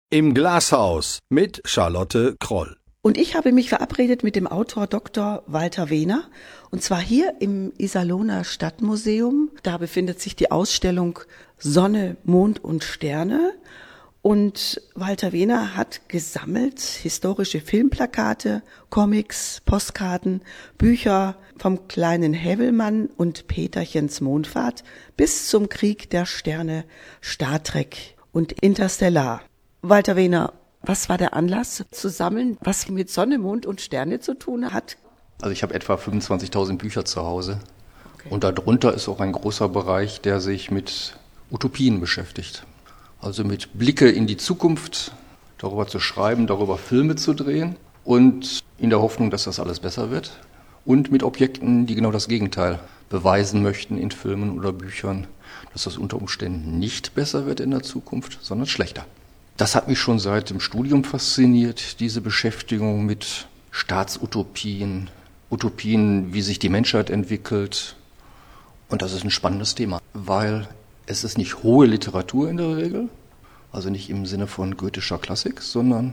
Im Glashaus mit Charlotte Kroll. Und ich habe mich verabredet mit dem Autor Dr. Walter Wehner, und zwar hier im Iserlohner Stadtmuseum. Da befindet sich die Ausstellung Sonne, Mond und Sterne. Und Walter Wehner hat gesammelt historische Filmplakate, Comics, Postkarten, Bücher vom kleinen Häwelmann und Peterchens Mondfahrt bis zum Krieg der Sterne, Star Trek und Interstellar. Walter Wehner, was war der Anlass zu sammeln, was mit Sonne, Mond und Sterne zu tun hat? Also ich habe etwa 25.000 Bücher zu Hause. Okay. Und darunter ist auch ein großer Bereich, der sich mit Utopien beschäftigt. Also mit Blicke in die Zukunft, darüber zu schreiben, darüber Filme zu drehen und in der Hoffnung, dass das alles besser wird. Und mit Objekten, die genau das Gegenteil beweisen möchten in Filmen oder Büchern, dass das unter Umständen nicht besser wird in der Zukunft, sondern schlechter. Das hat mich schon seit dem Studium fasziniert, diese Beschäftigung mit Staatsutopien, Utopien, wie sich die Menschheit entwickelt. Und das ist ein spannendes Thema, weil es ist nicht hohe Literatur in der Regel, also nicht im Sinne von goethischer Klassik, sondern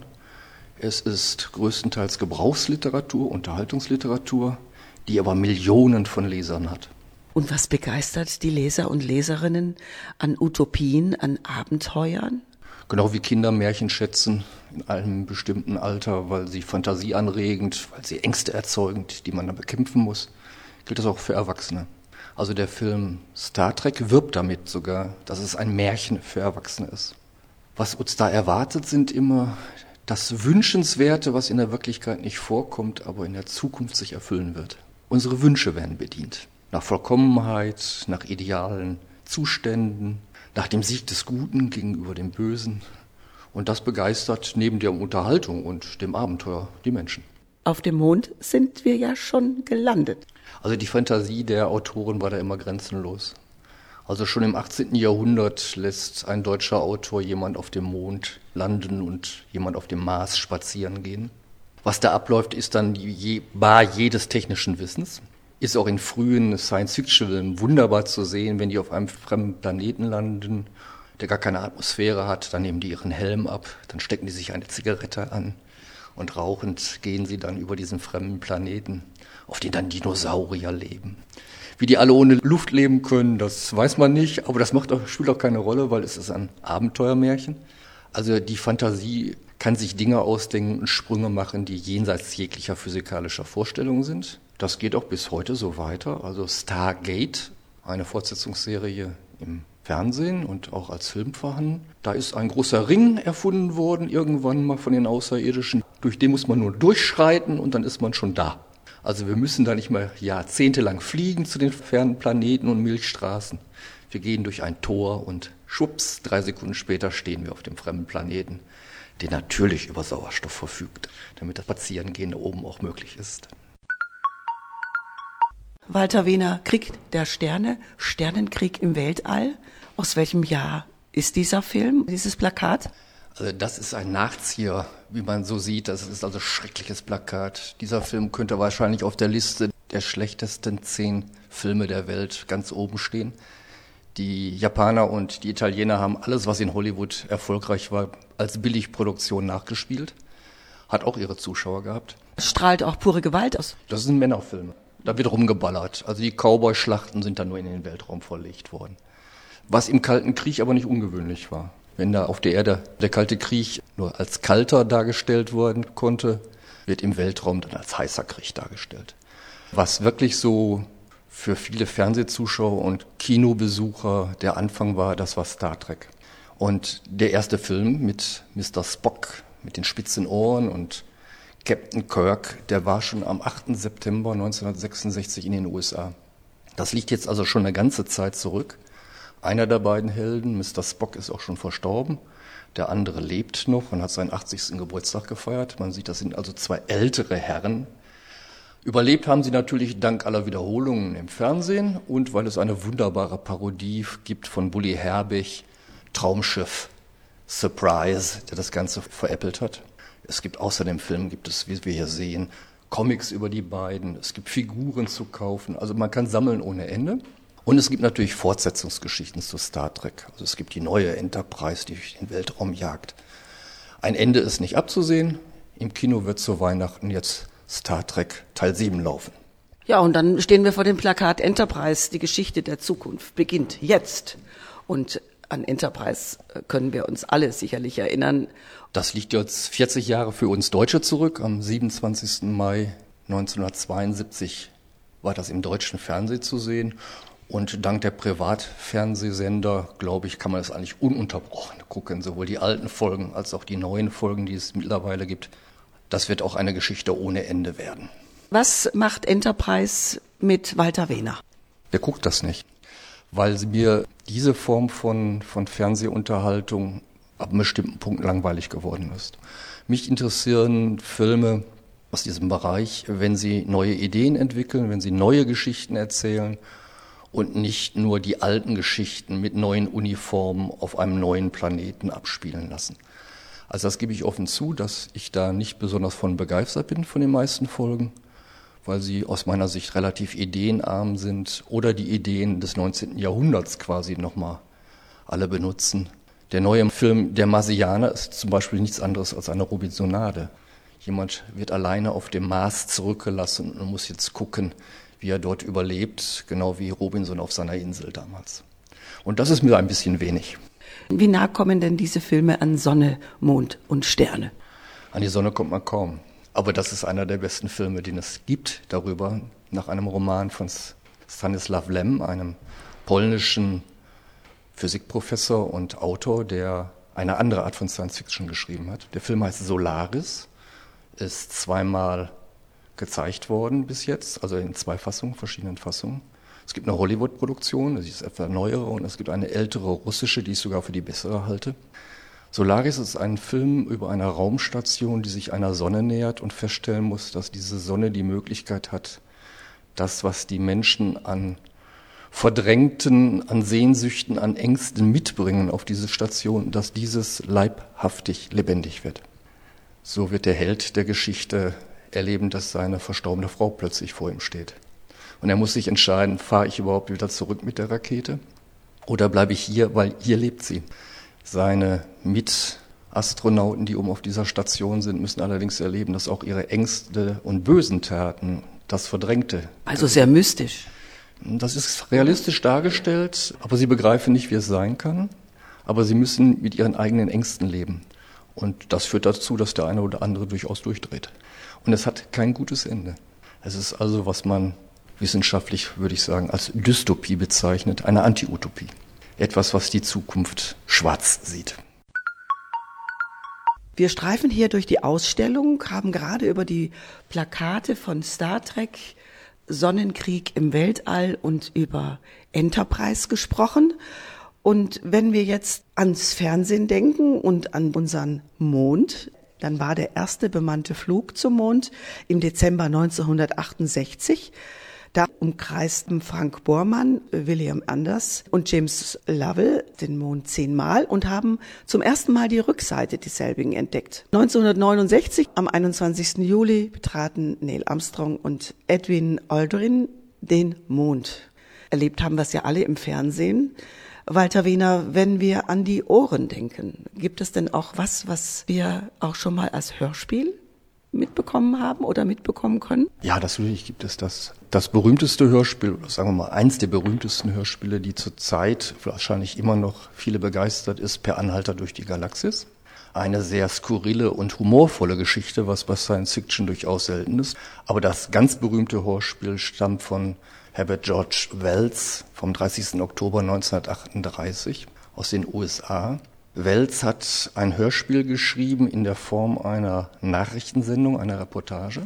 es ist größtenteils Gebrauchsliteratur, Unterhaltungsliteratur, die aber Millionen von Lesern hat. Und was begeistert die Leser und Leserinnen an Utopien, an Abenteuern? Genau wie Kinder Märchen schätzen in einem bestimmten Alter, weil sie fantasieanregend, weil sie Ängste erzeugend, die man dann bekämpfen muss, gilt das auch für Erwachsene. Also der Film Star Trek wirbt damit sogar, dass es ein Märchen für Erwachsene ist. Was uns da erwartet, sind immer das Wünschenswerte, was in der Wirklichkeit nicht vorkommt, aber in der Zukunft sich erfüllen wird. Unsere Wünsche werden bedient. Nach Vollkommenheit, nach idealen Zuständen, nach dem Sieg des Guten gegenüber dem Bösen. Und das begeistert neben der Unterhaltung und dem Abenteuer die Menschen. Auf dem Mond sind wir ja schon gelandet. Also die Fantasie der Autoren war da immer grenzenlos. Also schon im 18. Jahrhundert lässt ein deutscher Autor jemand auf dem Mond landen und jemand auf dem Mars spazieren gehen. Was da abläuft, ist dann die Bar jedes technischen Wissens. Ist auch in frühen Science-Fiction-Filmen wunderbar zu sehen, wenn die auf einem fremden Planeten landen, der gar keine Atmosphäre hat, dann nehmen die ihren Helm ab, dann stecken die sich eine Zigarette an und rauchend gehen sie dann über diesen fremden Planeten, auf dem dann Dinosaurier leben. Wie die alle ohne Luft leben können, das weiß man nicht, aber das spielt auch keine Rolle, weil es ist ein Abenteuermärchen. Also die Fantasie kann sich Dinge ausdenken und Sprünge machen, die jenseits jeglicher physikalischer Vorstellungen sind. Das geht auch bis heute so weiter. Also Stargate, eine Fortsetzungsserie im Fernsehen und auch als Film vorhanden. Da ist ein großer Ring erfunden worden, irgendwann mal von den Außerirdischen. Durch den muss man nur durchschreiten und dann ist man schon da. Also wir müssen da nicht mal jahrzehntelang fliegen zu den fernen Planeten und Milchstraßen. Wir gehen durch ein Tor und schwupps, 3 Sekunden später stehen wir auf dem fremden Planeten, der natürlich über Sauerstoff verfügt, damit das Spazierengehen da oben auch möglich ist. Walter Wehner, Krieg der Sterne, Sternenkrieg im Weltall. Aus welchem Jahr ist dieser Film, dieses Plakat? Also das ist ein Nachzieher, wie man so sieht. Das ist also ein schreckliches Plakat. Dieser Film könnte wahrscheinlich auf der Liste der schlechtesten 10 Filme der Welt ganz oben stehen. Die Japaner und die Italiener haben alles, was in Hollywood erfolgreich war, als Billigproduktion nachgespielt. Hat auch ihre Zuschauer gehabt. Strahlt auch pure Gewalt aus. Das sind Männerfilme. Da wird rumgeballert. Also die Cowboy-Schlachten sind dann nur in den Weltraum verlegt worden. Was im Kalten Krieg aber nicht ungewöhnlich war. Wenn da auf der Erde der Kalte Krieg nur als kalter dargestellt werden konnte, wird im Weltraum dann als heißer Krieg dargestellt. Was wirklich so für viele Fernsehzuschauer und Kinobesucher der Anfang war, das war Star Trek. Und der erste Film mit Mr. Spock, mit den spitzen Ohren und Captain Kirk, der war schon am 8. September 1966 in den USA. Das liegt jetzt also schon eine ganze Zeit zurück. Einer der beiden Helden, Mr. Spock, ist auch schon verstorben. Der andere lebt noch und hat seinen 80. Geburtstag gefeiert. Man sieht, das sind also 2 ältere Herren. Überlebt haben sie natürlich dank aller Wiederholungen im Fernsehen und weil es eine wunderbare Parodie gibt von Bully Herbig, Traumschiff, Surprise, der das Ganze veräppelt hat. Es gibt außer dem Film, wie wir hier sehen, Comics über die beiden. Es gibt Figuren zu kaufen. Also man kann sammeln ohne Ende. Und es gibt natürlich Fortsetzungsgeschichten zu Star Trek. Also es gibt die neue Enterprise, die durch den Weltraum jagt. Ein Ende ist nicht abzusehen. Im Kino wird zu Weihnachten jetzt Star Trek Teil 7 laufen. Ja, und dann stehen wir vor dem Plakat Enterprise, die Geschichte der Zukunft beginnt jetzt. Und an Enterprise können wir uns alle sicherlich erinnern. Das liegt jetzt 40 Jahre für uns Deutsche zurück. Am 27. Mai 1972 war das im deutschen Fernsehen zu sehen. Und dank der Privatfernsehsender, glaube ich, kann man das eigentlich ununterbrochen gucken. Sowohl die alten Folgen als auch die neuen Folgen, die es mittlerweile gibt. Das wird auch eine Geschichte ohne Ende werden. Was macht Enterprise mit Walter Wehner? Der guckt das nicht, weil mir diese Form von Fernsehunterhaltung ab einem bestimmten Punkt langweilig geworden ist. Mich interessieren Filme aus diesem Bereich, wenn sie neue Ideen entwickeln, wenn sie neue Geschichten erzählen und nicht nur die alten Geschichten mit neuen Uniformen auf einem neuen Planeten abspielen lassen. Also das gebe ich offen zu, dass ich da nicht besonders von begeistert bin von den meisten Folgen, weil sie aus meiner Sicht relativ ideenarm sind oder die Ideen des 19. Jahrhunderts quasi nochmal alle benutzen. Der neue Film Der Marsianer ist zum Beispiel nichts anderes als eine Robinsonade. Jemand wird alleine auf dem Mars zurückgelassen und muss jetzt gucken, wie er dort überlebt, genau wie Robinson auf seiner Insel damals. Und das ist mir ein bisschen wenig. Wie nah kommen denn diese Filme an Sonne, Mond und Sterne? An die Sonne kommt man kaum. Aber das ist einer der besten Filme, den es gibt, darüber, nach einem Roman von Stanisław Lem, einem polnischen Physikprofessor und Autor, der eine andere Art von Science-Fiction geschrieben hat. Der Film heißt Solaris, ist zweimal gezeigt worden bis jetzt, also in 2 Fassungen, verschiedenen Fassungen. Es gibt eine Hollywood-Produktion, die ist etwa neuere, und es gibt eine ältere russische, die ich sogar für die bessere halte. Solaris ist ein Film über eine Raumstation, die sich einer Sonne nähert und feststellen muss, dass diese Sonne die Möglichkeit hat, das, was die Menschen an Verdrängten, an Sehnsüchten, an Ängsten mitbringen auf diese Station, dass dieses leibhaftig lebendig wird. So wird der Held der Geschichte erleben, dass seine verstorbene Frau plötzlich vor ihm steht. Und er muss sich entscheiden, fahre ich überhaupt wieder zurück mit der Rakete oder bleibe ich hier, weil hier lebt sie. Seine Mitastronauten, die oben auf dieser Station sind, müssen allerdings erleben, dass auch ihre Ängste und bösen Taten, das Verdrängte. Also sehr mystisch. Das ist realistisch dargestellt, aber sie begreifen nicht, wie es sein kann. Aber sie müssen mit ihren eigenen Ängsten leben. Und das führt dazu, dass der eine oder andere durchaus durchdreht. Und es hat kein gutes Ende. Es ist also, was man wissenschaftlich, würde ich sagen, als Dystopie bezeichnet, eine Anti-Utopie. Etwas, was die Zukunft schwarz sieht. Wir streifen hier durch die Ausstellung, haben gerade über die Plakate von Star Trek, Sonnenkrieg im Weltall und über Enterprise gesprochen. Und wenn wir jetzt ans Fernsehen denken und an unseren Mond, dann war der erste bemannte Flug zum Mond im Dezember 1968. Da umkreisten Frank Borman, William Anders und James Lovell den Mond 10-mal und haben zum ersten Mal die Rückseite desselbigen entdeckt. 1969, am 21. Juli, betraten Neil Armstrong und Edwin Aldrin den Mond. Erlebt haben wir es ja alle im Fernsehen. Walter Wehner, wenn wir an die Ohren denken, gibt es denn auch was wir auch schon mal als Hörspiel mitbekommen haben oder mitbekommen können? Ja, natürlich gibt es das. Das berühmteste Hörspiel, oder sagen wir mal eins der berühmtesten Hörspiele, die zurzeit wahrscheinlich immer noch viele begeistert ist, Per Anhalter durch die Galaxis. Eine sehr skurrile und humorvolle Geschichte, was bei Science Fiction durchaus selten ist. Aber das ganz berühmte Hörspiel stammt von Herbert George Wells vom 30. Oktober 1938 aus den USA. Wells hat ein Hörspiel geschrieben in der Form einer Nachrichtensendung, einer Reportage.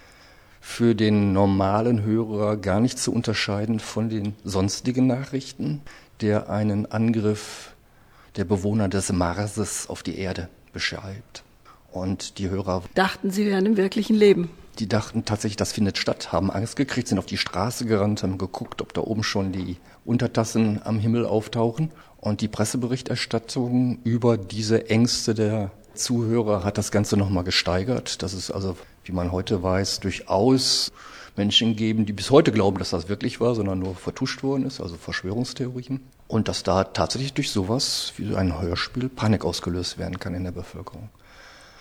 Für den normalen Hörer gar nicht zu unterscheiden von den sonstigen Nachrichten, der einen Angriff der Bewohner des Marses auf die Erde beschreibt. Und die Hörer dachten, sie wären im wirklichen Leben. Die dachten tatsächlich, das findet statt, haben Angst gekriegt, sind auf die Straße gerannt, haben geguckt, ob da oben schon die Untertassen am Himmel auftauchen. Und die Presseberichterstattung über diese Ängste der Zuhörer hat das Ganze nochmal gesteigert. Das ist also, wie man heute weiß, durchaus Menschen geben, die bis heute glauben, dass das wirklich war, sondern nur vertuscht worden ist, also Verschwörungstheorien. Und dass da tatsächlich durch sowas wie ein Hörspiel Panik ausgelöst werden kann in der Bevölkerung.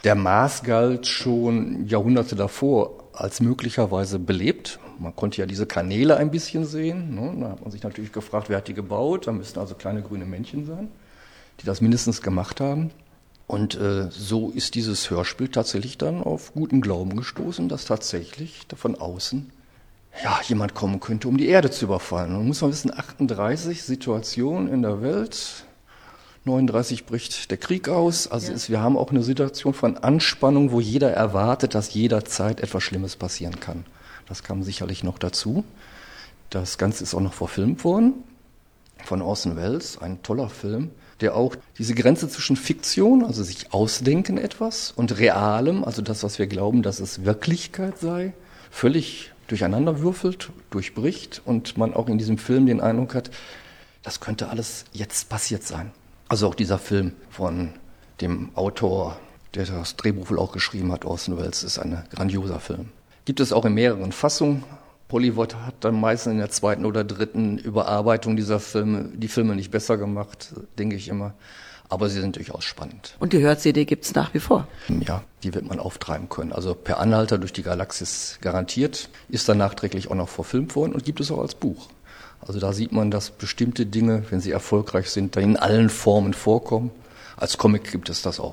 Der Mars galt schon Jahrhunderte davor als möglicherweise belebt. Man konnte ja diese Kanäle ein bisschen sehen. Ne? Da hat man sich natürlich gefragt, wer hat die gebaut? Da müssten also kleine grüne Männchen sein, die das mindestens gemacht haben. Und so ist dieses Hörspiel tatsächlich dann auf guten Glauben gestoßen, dass tatsächlich von außen jemand kommen könnte, um die Erde zu überfallen. Und muss man wissen, 38 Situationen in der Welt, 39 bricht der Krieg aus. Also wir haben auch eine Situation von Anspannung, wo jeder erwartet, dass jederzeit etwas Schlimmes passieren kann. Das kam sicherlich noch dazu. Das Ganze ist auch noch verfilmt worden von Orson Welles, ein toller Film, der auch diese Grenze zwischen Fiktion, also sich ausdenken etwas, und Realem, also das, was wir glauben, dass es Wirklichkeit sei, völlig durcheinander würfelt, durchbricht und man auch in diesem Film den Eindruck hat, das könnte alles jetzt passiert sein. Also auch dieser Film von dem Autor, der das Drehbuch wohl auch geschrieben hat, Orson Welles, ist ein grandioser Film. Gibt es auch in mehreren Fassungen. Polywod hat dann meistens in der 2. oder 3. Überarbeitung dieser Filme die Filme nicht besser gemacht, denke ich immer. Aber sie sind durchaus spannend. Und die Hör-CD gibt's nach wie vor? Ja, die wird man auftreiben können. Also per Anhalter durch die Galaxis garantiert, ist dann nachträglich auch noch verfilmt worden und gibt es auch als Buch. Also da sieht man, dass bestimmte Dinge, wenn sie erfolgreich sind, dann in allen Formen vorkommen. Als Comic gibt es das auch.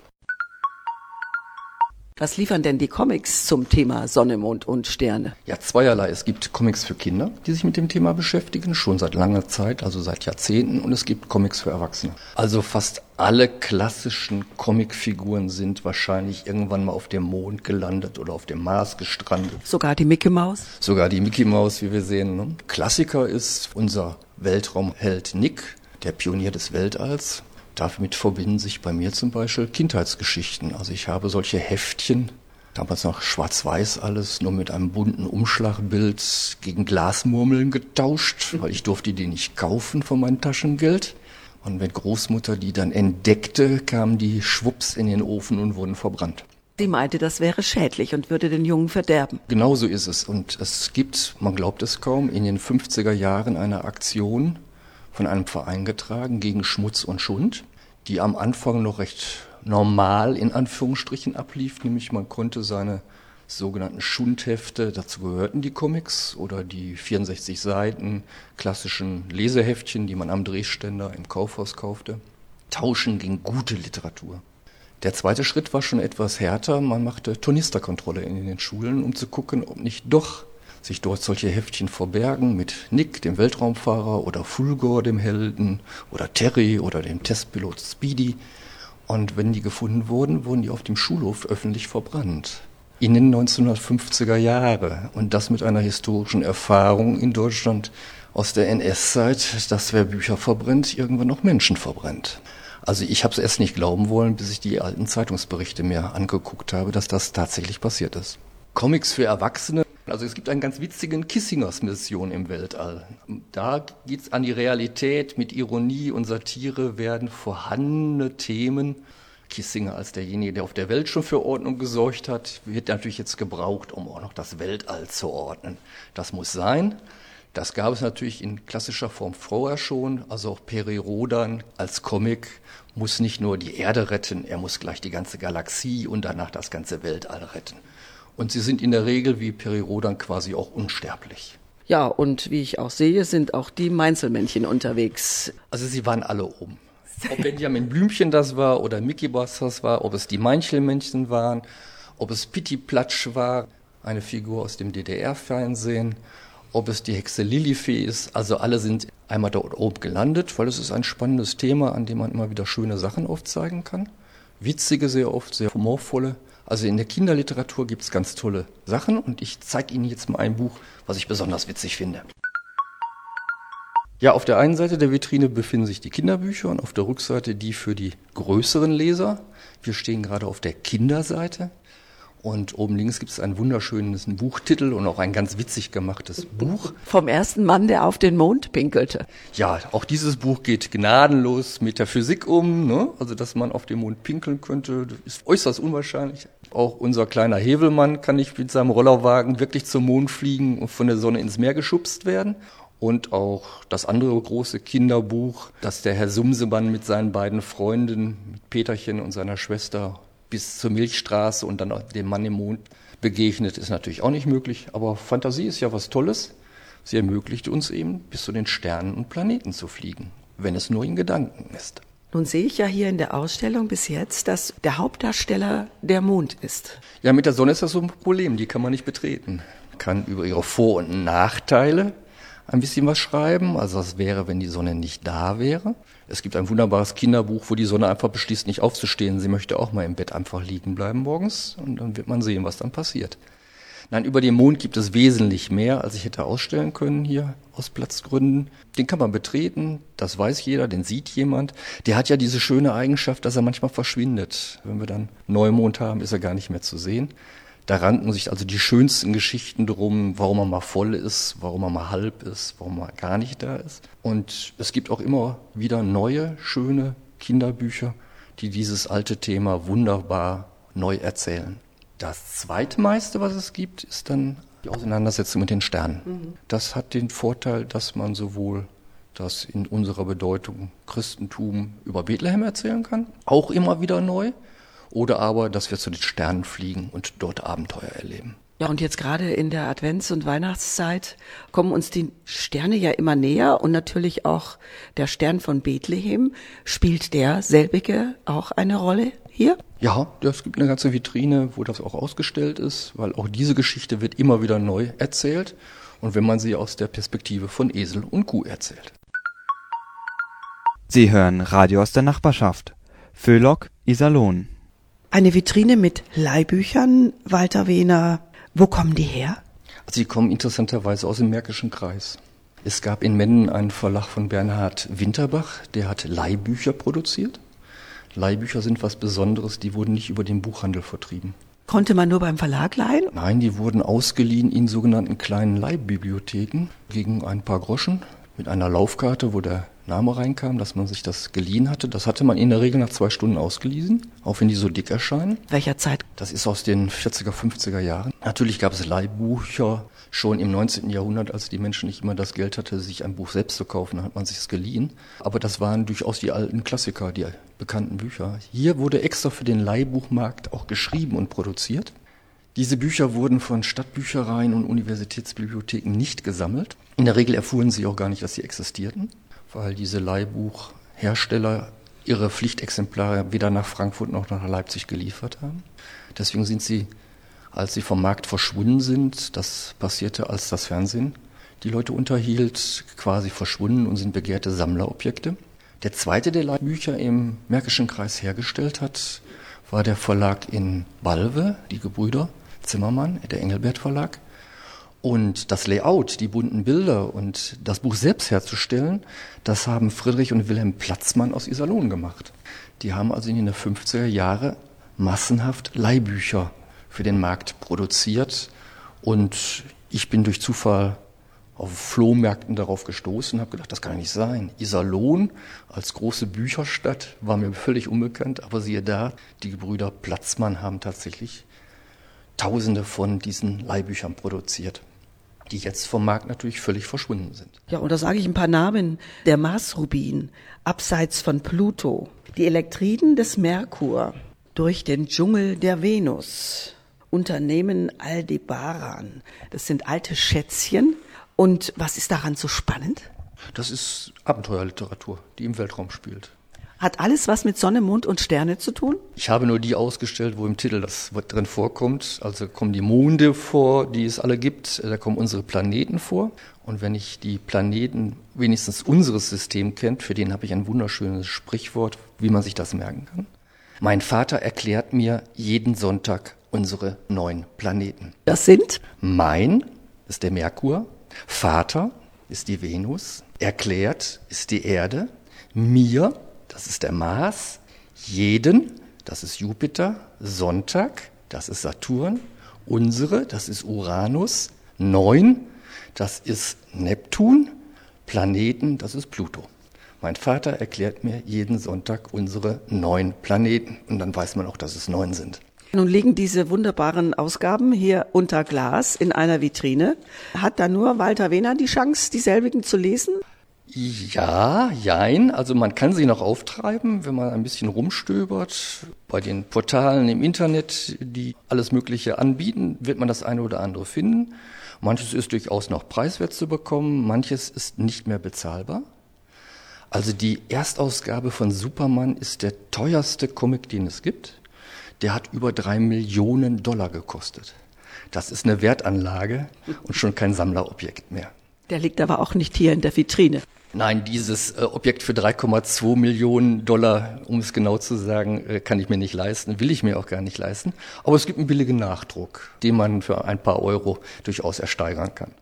Was liefern denn die Comics zum Thema Sonne, Mond und Sterne? Ja, zweierlei. Es gibt Comics für Kinder, die sich mit dem Thema beschäftigen, schon seit langer Zeit, also seit Jahrzehnten. Und es gibt Comics für Erwachsene. Also fast alle klassischen Comicfiguren sind wahrscheinlich irgendwann mal auf dem Mond gelandet oder auf dem Mars gestrandet. Sogar die Mickey Maus? Sogar die Mickey Maus, wie wir sehen. Ne? Klassiker ist unser Weltraumheld Nick, der Pionier des Weltalls. Damit verbinden sich bei mir zum Beispiel Kindheitsgeschichten. Also ich habe solche Heftchen, damals noch schwarz-weiß alles, nur mit einem bunten Umschlagbild gegen Glasmurmeln getauscht, weil ich durfte die nicht kaufen von meinem Taschengeld. Und wenn Großmutter die dann entdeckte, kamen die schwupps in den Ofen und wurden verbrannt. Sie meinte, das wäre schädlich und würde den Jungen verderben. Genau so ist es. Und es gibt, man glaubt es kaum, in den 50er Jahren eine Aktion, von einem Verein getragen gegen Schmutz und Schund, die am Anfang noch recht normal in Anführungsstrichen ablief, nämlich man konnte seine sogenannten Schundhefte, dazu gehörten die Comics oder die 64 Seiten klassischen Leseheftchen, die man am Drehständer im Kaufhaus kaufte, tauschen gegen gute Literatur. Der zweite Schritt war schon etwas härter, man machte Tornisterkontrolle in den Schulen, um zu gucken, ob nicht doch sich dort solche Heftchen verbergen mit Nick, dem Weltraumfahrer, oder Fulgor, dem Helden, oder Terry oder dem Testpilot Speedy. Und wenn die gefunden wurden, wurden die auf dem Schulhof öffentlich verbrannt. In den 1950er Jahre. Und das mit einer historischen Erfahrung in Deutschland aus der NS-Zeit, dass wer Bücher verbrennt, irgendwann auch Menschen verbrennt. Also ich habe es erst nicht glauben wollen, bis ich die alten Zeitungsberichte mir angeguckt habe, dass das tatsächlich passiert ist. Comics für Erwachsene. Also es gibt einen ganz witzigen Kissingers Mission im Weltall. Da geht's an die Realität. Mit Ironie und Satire werden vorhandene Themen, Kissinger als derjenige, der auf der Welt schon für Ordnung gesorgt hat, wird natürlich jetzt gebraucht, um auch noch das Weltall zu ordnen. Das muss sein. Das gab es natürlich in klassischer Form vorher schon. Also auch Peri Rodan als Comic muss nicht nur die Erde retten, er muss gleich die ganze Galaxie und danach das ganze Weltall retten. Und sie sind in der Regel wie Peri Rodan quasi auch unsterblich. Ja, und wie ich auch sehe, sind auch die Mainzelmännchen unterwegs. Also sie waren alle oben. Ob Benjamin Blümchen das war oder Mickey Mouse das war, ob es die Mainzelmännchen waren, ob es Pitti Platsch war, eine Figur aus dem DDR-Fernsehen, ob es die Hexe Lilifee ist. Also alle sind einmal dort oben gelandet, weil es ist ein spannendes Thema, an dem man immer wieder schöne Sachen aufzeigen kann. Witzige sehr oft, sehr humorvolle. Also in der Kinderliteratur gibt es ganz tolle Sachen und ich zeige Ihnen jetzt mal ein Buch, was ich besonders witzig finde. Ja, auf der einen Seite der Vitrine befinden sich die Kinderbücher und auf der Rückseite die für die größeren Leser. Wir stehen gerade auf der Kinderseite und oben links gibt es einen wunderschönen Buchtitel und auch ein ganz witzig gemachtes Buch. Vom ersten Mann, der auf den Mond pinkelte. Ja, auch dieses Buch geht gnadenlos mit der Physik um, ne? Also dass man auf dem Mond pinkeln könnte, ist äußerst unwahrscheinlich. Auch unser kleiner Hävelmann kann nicht mit seinem Rollerwagen wirklich zum Mond fliegen und von der Sonne ins Meer geschubst werden. Und auch das andere große Kinderbuch, das der Herr Sumsemann mit seinen beiden Freunden, mit Peterchen und seiner Schwester bis zur Milchstraße und dann auch dem Mann im Mond begegnet, ist natürlich auch nicht möglich. Aber Fantasie ist ja was Tolles. Sie ermöglicht uns eben, bis zu den Sternen und Planeten zu fliegen, wenn es nur in Gedanken ist. Nun sehe ich ja hier in der Ausstellung bis jetzt, dass der Hauptdarsteller der Mond ist. Ja, mit der Sonne ist das so ein Problem, die kann man nicht betreten. Man kann über ihre Vor- und Nachteile ein bisschen was schreiben. Also was wäre, wenn die Sonne nicht da wäre. Es gibt ein wunderbares Kinderbuch, wo die Sonne einfach beschließt, nicht aufzustehen. Sie möchte auch mal im Bett einfach liegen bleiben morgens und dann wird man sehen, was dann passiert. Nein, über den Mond gibt es wesentlich mehr, als ich hätte ausstellen können hier aus Platzgründen. Den kann man betreten, das weiß jeder, den sieht jemand. Der hat ja diese schöne Eigenschaft, dass er manchmal verschwindet. Wenn wir dann Neumond haben, ist er gar nicht mehr zu sehen. Da ranken sich also die schönsten Geschichten drum, warum er mal voll ist, warum er mal halb ist, warum er gar nicht da ist. Und es gibt auch immer wieder neue, schöne Kinderbücher, die dieses alte Thema wunderbar neu erzählen. Das zweitmeiste, was es gibt, ist dann die Auseinandersetzung mit den Sternen. Das hat den Vorteil, dass man sowohl das in unserer Bedeutung Christentum über Bethlehem erzählen kann, auch immer wieder neu, oder aber, dass wir zu den Sternen fliegen und dort Abenteuer erleben. Ja, und jetzt gerade in der Advents- und Weihnachtszeit kommen uns die Sterne ja immer näher und natürlich auch der Stern von Bethlehem. Spielt der selbige auch eine Rolle hier? Ja, es gibt eine ganze Vitrine, wo das auch ausgestellt ist, weil auch diese Geschichte wird immer wieder neu erzählt und wenn man sie aus der Perspektive von Esel und Kuh erzählt. Sie hören Radio aus der Nachbarschaft. Föhlock, Iserlohn. Eine Vitrine mit Leihbüchern, Walter Wehner. Wo kommen die her? Also die kommen interessanterweise aus dem Märkischen Kreis. Es gab in Mennen einen Verlag von Bernhard Winterbach, der hat Leihbücher produziert. Leihbücher sind was Besonderes, die wurden nicht über den Buchhandel vertrieben. Konnte man nur beim Verlag leihen? Nein, die wurden ausgeliehen in sogenannten kleinen Leihbibliotheken gegen ein paar Groschen mit einer Laufkarte, wo der Name reinkam, dass man sich das geliehen hatte. Das hatte man in der Regel nach 2 Stunden ausgelesen, auch wenn die so dick erscheinen. Welcher Zeit? Das ist aus den 40er, 50er Jahren. Natürlich gab es Leihbücher schon im 19. Jahrhundert, als die Menschen nicht immer das Geld hatten, sich ein Buch selbst zu kaufen, hat man sich es geliehen. Aber das waren durchaus die alten Klassiker, die bekannten Bücher. Hier wurde extra für den Leihbuchmarkt auch geschrieben und produziert. Diese Bücher wurden von Stadtbüchereien und Universitätsbibliotheken nicht gesammelt. In der Regel erfuhren sie auch gar nicht, dass sie existierten, weil diese Leihbuchhersteller ihre Pflichtexemplare weder nach Frankfurt noch nach Leipzig geliefert haben. Deswegen sind sie, als sie vom Markt verschwunden sind, das passierte, als das Fernsehen die Leute unterhielt, quasi verschwunden und sind begehrte Sammlerobjekte. Der zweite, der Leihbücher im Märkischen Kreis hergestellt hat, war der Verlag in Balve, die Gebrüder Zimmermann, der Engelbert Verlag. Und das Layout, die bunten Bilder und das Buch selbst herzustellen, das haben Friedrich und Wilhelm Platzmann aus Iserlohn gemacht. Die haben also in den 50er Jahren massenhaft Leihbücher für den Markt produziert. Und ich bin durch Zufall auf Flohmärkten darauf gestoßen und habe gedacht, das kann ja nicht sein. Iserlohn als große Bücherstadt war mir völlig unbekannt, aber siehe da, die Gebrüder Platzmann haben tatsächlich Tausende von diesen Leihbüchern produziert, die jetzt vom Markt natürlich völlig verschwunden sind. Ja, und da sage ich ein paar Namen. Der Mars-Rubin, abseits von Pluto, die Elektriden des Merkur, durch den Dschungel der Venus, Unternehmen Aldebaran. Das sind alte Schätzchen. Und was ist daran so spannend? Das ist Abenteuerliteratur, die im Weltraum spielt. Hat alles was mit Sonne, Mond und Sterne zu tun? Ich habe nur die ausgestellt, wo im Titel das drin vorkommt. Also kommen die Monde vor, die es alle gibt. Da kommen unsere Planeten vor. Und wenn ich die Planeten wenigstens unseres Systems kennt, für den habe ich ein wunderschönes Sprichwort, wie man sich das merken kann. Mein Vater erklärt mir jeden Sonntag unsere 9 Planeten. Das sind? Mein ist der Merkur, Vater ist die Venus, erklärt ist die Erde, mir, das ist der Mars, jeden, das ist Jupiter, Sonntag, das ist Saturn, unsere, das ist Uranus, 9, das ist Neptun, Planeten, das ist Pluto. Mein Vater erklärt mir jeden Sonntag unsere 9 Planeten und dann weiß man auch, dass es 9 sind. Nun liegen diese wunderbaren Ausgaben hier unter Glas in einer Vitrine. Hat da nur Walter Wehner die Chance, dieselbigen zu lesen? Ja, jein. Also man kann sie noch auftreiben, wenn man ein bisschen rumstöbert. Bei den Portalen im Internet, die alles Mögliche anbieten, wird man das eine oder andere finden. Manches ist durchaus noch preiswert zu bekommen, manches ist nicht mehr bezahlbar. Also die Erstausgabe von Superman ist der teuerste Comic, den es gibt. Der hat über $3 Millionen gekostet. Das ist eine Wertanlage und schon kein Sammlerobjekt mehr. Der liegt aber auch nicht hier in der Vitrine. Nein, dieses Objekt für $3,2 Millionen, um es genau zu sagen, kann ich mir nicht leisten, will ich mir auch gar nicht leisten. Aber es gibt einen billigen Nachdruck, den man für ein paar Euro durchaus ersteigern kann.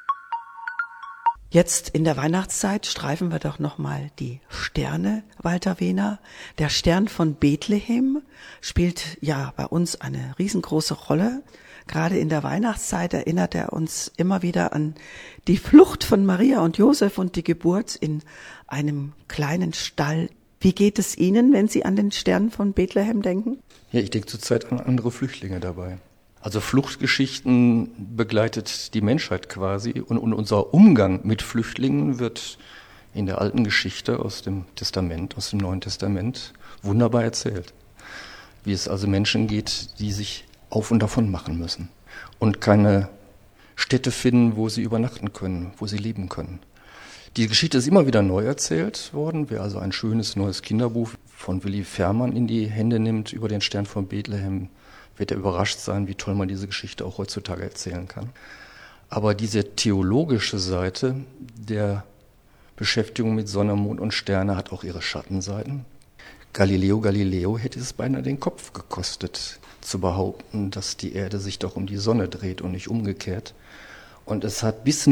Jetzt in der Weihnachtszeit streifen wir doch nochmal die Sterne, Walter Wehner. Der Stern von Bethlehem spielt ja bei uns eine riesengroße Rolle. Gerade in der Weihnachtszeit erinnert er uns immer wieder an die Flucht von Maria und Josef und die Geburt in einem kleinen Stall. Wie geht es Ihnen, wenn Sie an den Stern von Bethlehem denken? Ja, ich denke zurzeit an andere Flüchtlinge dabei. Also Fluchtgeschichten begleitet die Menschheit quasi und unser Umgang mit Flüchtlingen wird in der alten Geschichte aus dem Neuen Testament, wunderbar erzählt. Wie es also Menschen geht, die sich auf und davon machen müssen und keine Städte finden, wo sie übernachten können, wo sie leben können. Die Geschichte ist immer wieder neu erzählt worden. Wer also ein schönes neues Kinderbuch von Willi Fährmann in die Hände nimmt über den Stern von Bethlehem, wird er überrascht sein, wie toll man diese Geschichte auch heutzutage erzählen kann. Aber diese theologische Seite der Beschäftigung mit Sonne, Mond und Sterne hat auch ihre Schattenseiten. Galileo hätte es beinahe den Kopf gekostet, zu behaupten, dass die Erde sich doch um die Sonne dreht und nicht umgekehrt. Und es hat bis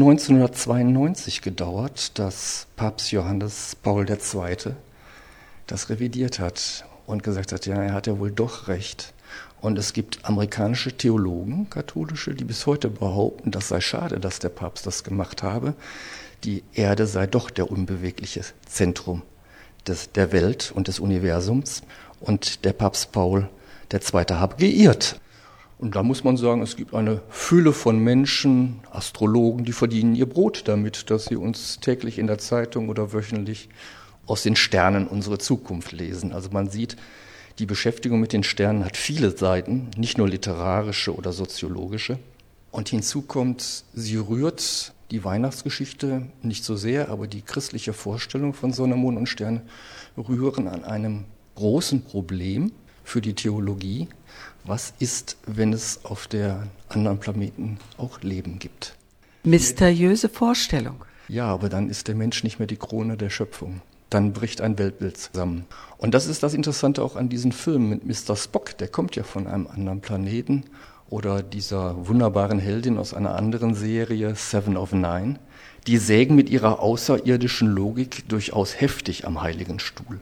1992 gedauert, dass Papst Johannes Paul II. Das revidiert hat und gesagt hat, ja, er hat ja wohl doch recht. Und es gibt amerikanische Theologen, katholische, die bis heute behaupten, das sei schade, dass der Papst das gemacht habe. Die Erde sei doch der unbewegliche Zentrum der Welt und des Universums. Und der Papst Paul II. Habe geirrt. Und da muss man sagen, es gibt eine Fülle von Menschen, Astrologen, die verdienen ihr Brot damit, dass sie uns täglich in der Zeitung oder wöchentlich aus den Sternen unsere Zukunft lesen. Also man sieht, die Beschäftigung mit den Sternen hat viele Seiten, nicht nur literarische oder soziologische. Und hinzu kommt, sie rührt die Weihnachtsgeschichte nicht so sehr, aber die christliche Vorstellung von Sonne, Mond und Sterne rühren an einem großen Problem für die Theologie. Was ist, wenn es auf der anderen Planeten auch Leben gibt? Mysteriöse Vorstellung. Ja, aber dann ist der Mensch nicht mehr die Krone der Schöpfung. Dann bricht ein Weltbild zusammen. Und das ist das Interessante auch an diesen Filmen mit Mr. Spock, der kommt ja von einem anderen Planeten. Oder dieser wunderbaren Heldin aus einer anderen Serie, Seven of Nine. Die sägen mit ihrer außerirdischen Logik durchaus heftig am Heiligen Stuhl.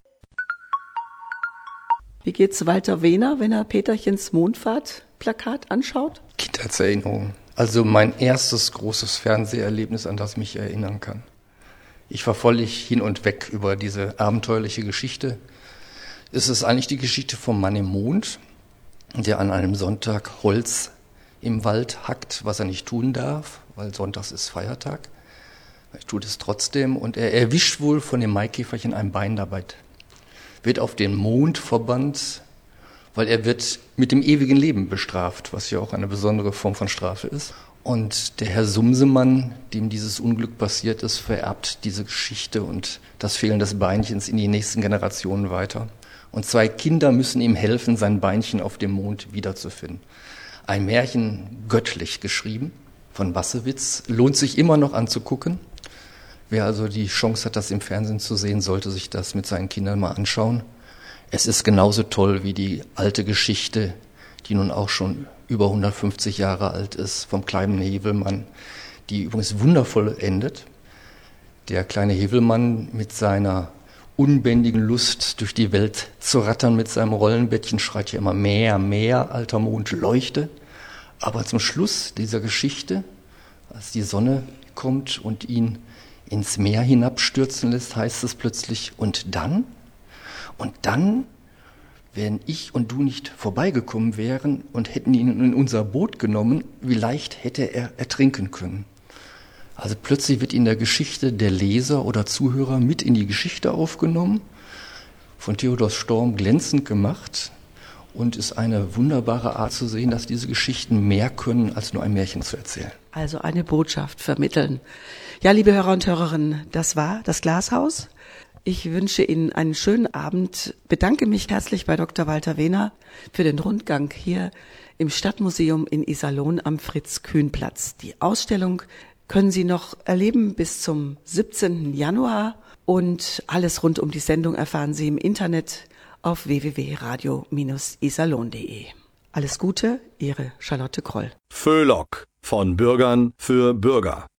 Wie geht's Walter Wehner, wenn er Peterchens Mondfahrt-Plakat anschaut? Kindheitserinnerung. Also mein erstes großes Fernseherlebnis, an das ich mich erinnern kann. Ich war völlig hin und weg über diese abenteuerliche Geschichte. Es ist eigentlich die Geschichte vom Mann im Mond, der an einem Sonntag Holz im Wald hackt, was er nicht tun darf, weil sonntags ist Feiertag. Er tut es trotzdem und er erwischt wohl von dem Maikäferchen ein Bein dabei. Wird auf den Mond verbannt, weil er wird mit dem ewigen Leben bestraft, was ja auch eine besondere Form von Strafe ist. Und der Herr Sumsemann, dem dieses Unglück passiert ist, vererbt diese Geschichte und das Fehlen des Beinchens in die nächsten Generationen weiter. Und 2 Kinder müssen ihm helfen, sein Beinchen auf dem Mond wiederzufinden. Ein Märchen göttlich geschrieben von Wassewitz, lohnt sich immer noch anzugucken. Wer also die Chance hat, das im Fernsehen zu sehen, sollte sich das mit seinen Kindern mal anschauen. Es ist genauso toll wie die alte Geschichte, die nun auch schon über 150 Jahre alt ist, vom kleinen Hevelmann, die übrigens wundervoll endet. Der kleine Hevelmann mit seiner unbändigen Lust, durch die Welt zu rattern mit seinem Rollenbettchen, schreit ja immer mehr, mehr, alter Mond, leuchte. Aber zum Schluss dieser Geschichte, als die Sonne kommt und ihn ins Meer hinabstürzen lässt, heißt es plötzlich, und dann, wenn ich und du nicht vorbeigekommen wären und hätten ihn in unser Boot genommen, wie leicht hätte er ertrinken können. Also plötzlich wird in der Geschichte der Leser oder Zuhörer mit in die Geschichte aufgenommen, von Theodor Storm glänzend gemacht und ist eine wunderbare Art zu sehen, dass diese Geschichten mehr können, als nur ein Märchen zu erzählen. Also eine Botschaft vermitteln. Ja, liebe Hörer und Hörerinnen, das war das Glashaus. Ich wünsche Ihnen einen schönen Abend, bedanke mich herzlich bei Dr. Walter Wehner für den Rundgang hier im Stadtmuseum in Iserlohn am Fritz-Kühn-Platz. Die Ausstellung können Sie noch erleben bis zum 17. Januar und alles rund um die Sendung erfahren Sie im Internet auf www.radio-iserlohn.de. Alles Gute, Ihre Charlotte Kroll. Föhlock, von Bürgern für Bürger.